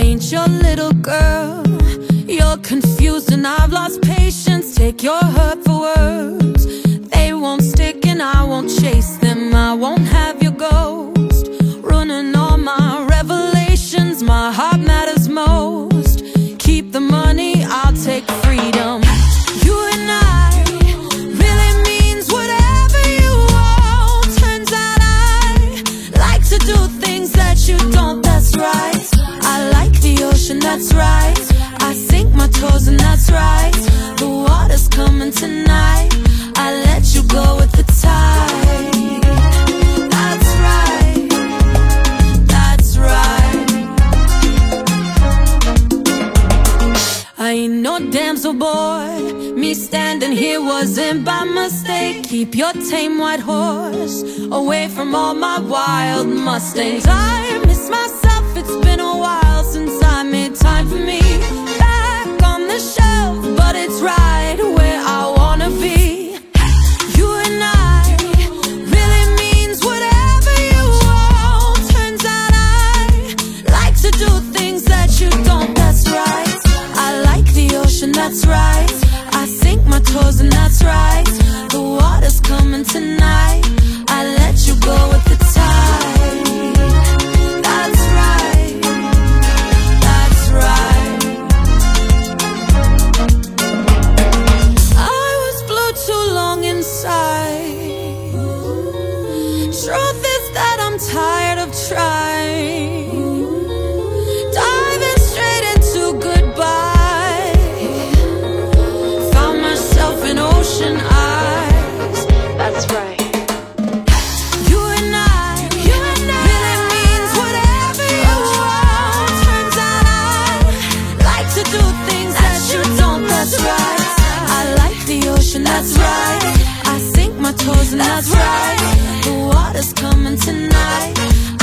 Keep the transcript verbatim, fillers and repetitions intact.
ain't your little girl. You're confused and I've lost patience. Take your hurt for words. They won't stick and I won't chase them. I won't have your ghost ruining all my revelations. My heart matters most. Keep the money, I'll take freedom. You and I really means whatever you want. Turns out I like to do things that you don't, that's right. I like the ocean, that's right. I sink my toes and that's right. The water's coming tonight. I let you go with the tide. That's right. That's right. I ain't no damsel boy. Me standing here wasn't by mistake. Keep your tame white horse away from all my wild Mustangs. I miss myself, it's been a while since I made time for me. Back on the shelf, but it's right where I wanna be. You and I really means whatever you want. Turns out I like to do things that you don't, that's right. I like the ocean, that's right. I sink my toes and that's right. The water's coming tonight. I let you go with the tide. That's right. That's right. I was blue too long inside. Truth is that I'm tired of trying. Diving straight into goodbye. Found myself in ocean eyes. That's right. You and I, you and I really means whatever you want. Turns out I like to do things that you don't, that's right. I like the ocean, that's right. I sink my toes and that's right. The water's coming tonight.